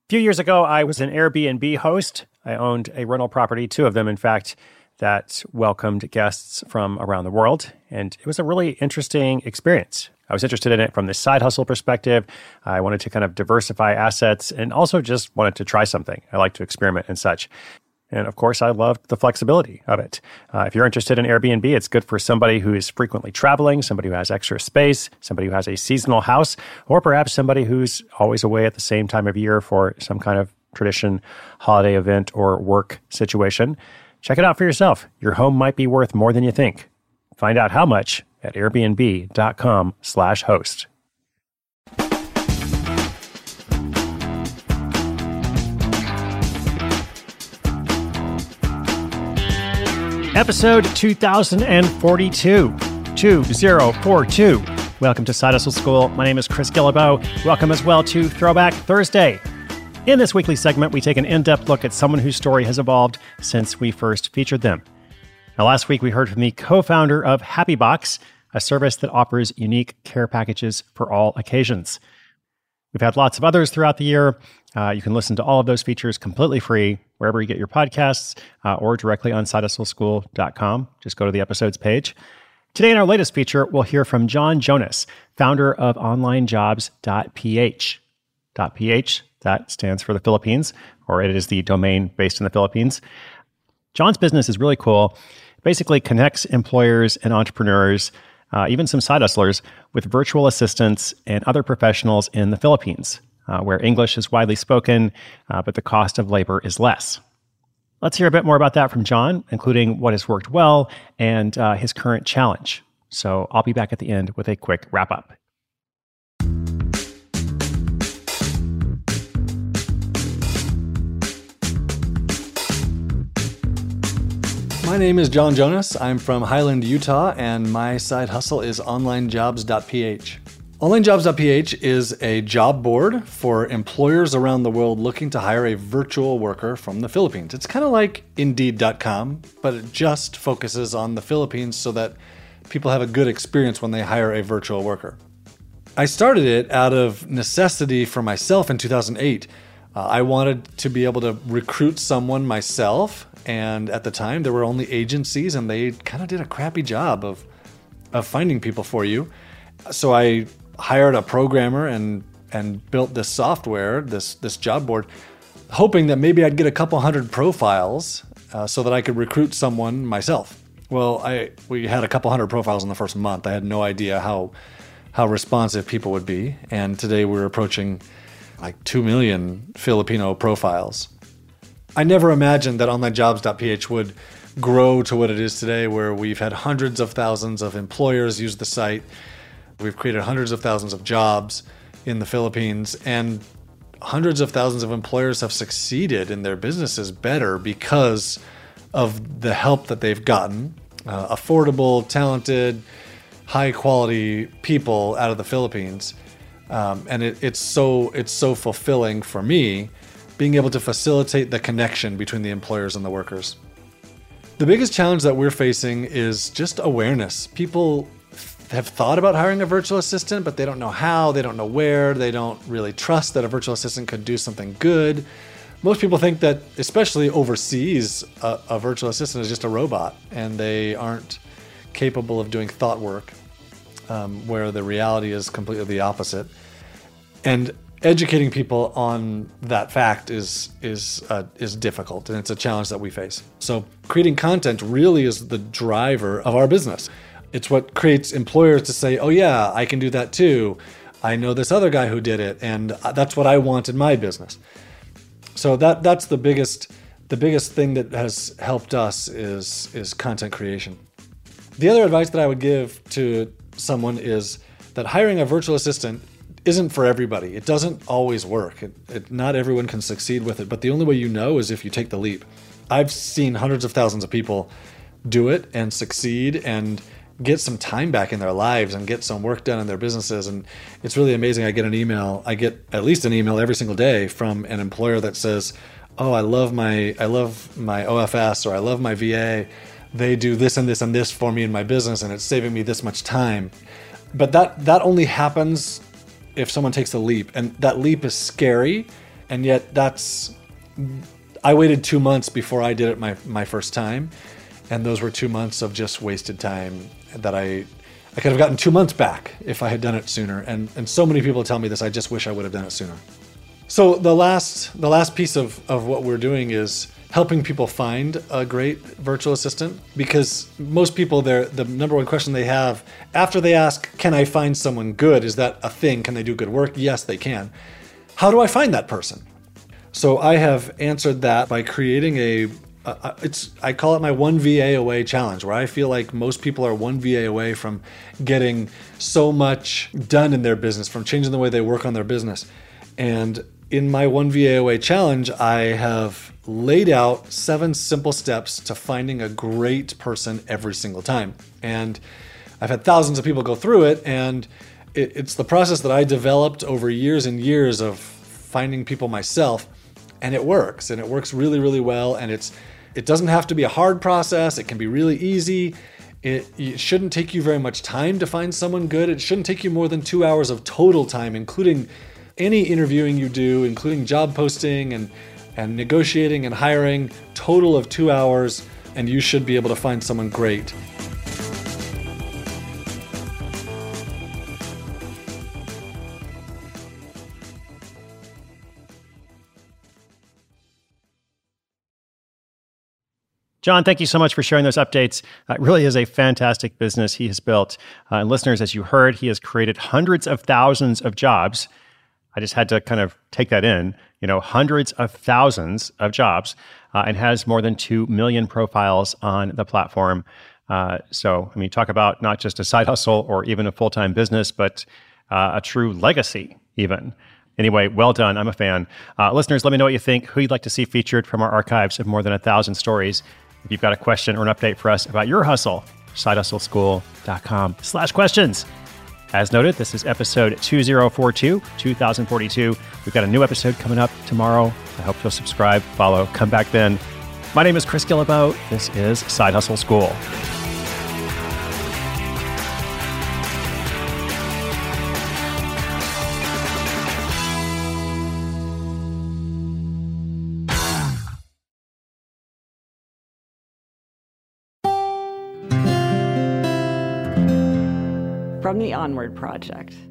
few years ago, I was an Airbnb host. I owned a rental property, two of them, in fact, that welcomed guests from around the world. And it was a really interesting experience. I was interested in it from the side hustle perspective. I wanted to kind of diversify assets and also just wanted to try something. I like to experiment and such. And of course, I loved the flexibility of it. If you're interested in Airbnb, it's good for somebody who is frequently traveling, somebody who has extra space, somebody who has a seasonal house, or perhaps somebody who's always away at the same time of year for some kind of tradition, holiday event, or work situation. Check it out for yourself. Your home might be worth more than you think. Find out how much at airbnb.com/host. Episode 2042. 2042. Welcome to Side Hustle School. My name is Chris Guillebeau. Welcome as well to Throwback Thursday. In this weekly segment, we take an in-depth look at someone whose story has evolved since we first featured them. Now, last week, we heard from the co-founder of HappyBox, a service that offers unique care packages for all occasions. We've had lots of others throughout the year. You can listen to all of those features completely free wherever you get your podcasts or directly on sidehustleschool.com. Just go to the episodes page. Today in our latest feature, we'll hear from John Jonas, founder of onlinejobs.ph. .ph, that stands for the Philippines, or it is the domain based in the Philippines. John's business is really cool. It basically connects employers and entrepreneurs, even some side hustlers, with virtual assistants and other professionals in the Philippines, where English is widely spoken, but the cost of labor is less. Let's hear a bit more about that from John, including what has worked well and his current challenge. So I'll be back at the end with a quick wrap-up. My name is John Jonas. I'm from Highland, Utah, and my side hustle is onlinejobs.ph. Onlinejobs.ph is a job board for employers around the world looking to hire a virtual worker from the Philippines. It's kind of like Indeed.com, but it just focuses on the Philippines so that people have a good experience when they hire a virtual worker. I started it out of necessity for myself in 2008. I wanted to be able to recruit someone myself, and at the time there were only agencies and they kind of did a crappy job of finding people for you. So I hired a programmer and built this software, this job board, hoping that maybe I'd get a couple hundred profiles so that I could recruit someone myself. Well, we had a couple hundred profiles in the first month. I had no idea how responsive people would be, and today we're approaching like 2 million Filipino profiles. I never imagined that onlinejobs.ph would grow to what it is today, where we've had hundreds of thousands of employers use the site. We've created hundreds of thousands of jobs in the Philippines, and hundreds of thousands of employers have succeeded in their businesses better because of the help that they've gotten. Affordable, talented, high-quality people out of the Philippines. And it's so fulfilling for me being able to facilitate the connection between the employers and the workers. The biggest challenge that we're facing is just awareness. People have thought about hiring a virtual assistant, but they don't know how, they don't know where, they don't really trust that a virtual assistant could do something good. Most people think that, especially overseas, a virtual assistant is just a robot and they aren't capable of doing thought work, where the reality is completely the opposite. And educating people on that fact is difficult, and it's a challenge that we face. So creating content really is the driver of our business. It's what creates employers to say, oh yeah, I can do that too. I know this other guy who did it, and that's what I want in my business. So that's the biggest thing that has helped us is content creation. The other advice that I would give to someone is that hiring a virtual assistant isn't for everybody. It doesn't always work. Not everyone can succeed with it, but the only way you know is if you take the leap. I've seen hundreds of thousands of people do it and succeed and get some time back in their lives and get some work done in their businesses. And it's really amazing. I get at least an email every single day from an employer that says, oh, I love my OFS, or I love my VA. They do this and this and this for me in my business, and it's saving me this much time. But that only happens if someone takes the leap. And that leap is scary And yet I waited 2 months before I did it my first time. And those were 2 months of just wasted time that I could have gotten 2 months back if I had done it sooner. And so many people tell me this, I just wish I would have done it sooner. So the last piece of what we're doing is helping people find a great virtual assistant, because most people, the number one question they have after they ask, can I find someone good? Is that a thing? Can they do good work? Yes, they can. How do I find that person? So I have answered that by creating I call it my 1 VA away challenge, where I feel like most people are 1 VA away from getting so much done in their business, from changing the way they work on their business. And in my 1 VA away challenge, I have laid out 7 simple steps to finding a great person every single time. And I've had thousands of people go through it, and it's the process that I developed over years and years of finding people myself, and it works really, really well. And it doesn't have to be a hard process. It can be really easy. It shouldn't take you very much time to find someone good. It shouldn't take you more than 2 hours of total time, including any interviewing you do, including job posting and negotiating and hiring, total of 2 hours, and you should be able to find someone great. John, thank you so much for sharing those updates. It really is a fantastic business he has built. And listeners, as you heard, he has created hundreds of thousands of jobs. I just had to kind of take that in, hundreds of thousands of jobs, and has more than 2 million profiles on the platform. So, talk about not just a side hustle or even a full-time business, but a true legacy even. Anyway, well done. I'm a fan. Listeners, let me know what you think, who you'd like to see featured from our archives of more than 1,000 stories. If you've got a question or an update for us about your hustle, sidehustleschool.com/questions. As noted, this is episode 2042. We've got a new episode coming up tomorrow. I hope you'll subscribe, follow, come back then. My name is Chris Guillebeau. This is Side Hustle School. From the Onward Project.